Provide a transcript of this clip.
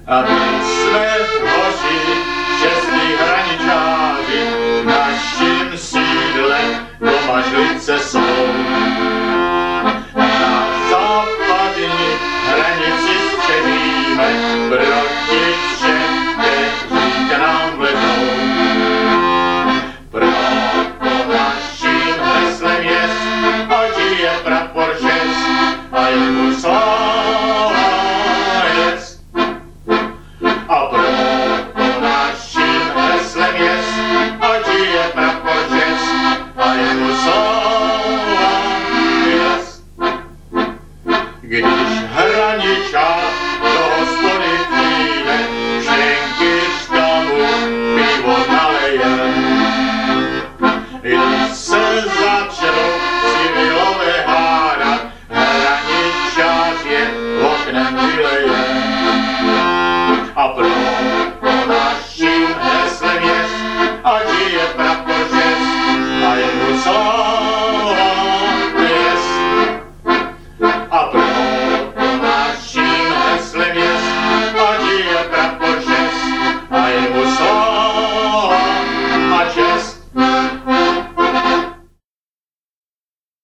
A my jsme hoši, šestí hraničáři, v naším sídle doma žlice jsou. Na západní hranici střelíme proti všem, kteří k nám vlednou. Proto naším heslem jest, ať je prapor šest a je mu sláva jest. A proto naším heslem jest, ať je prapor šest a je mu sláva jest. Když hraničář do hospody přijde, šenkyřka mu pivo naleje. Když se začnou civilové hádat, hraničář je oknem vyleje. A proto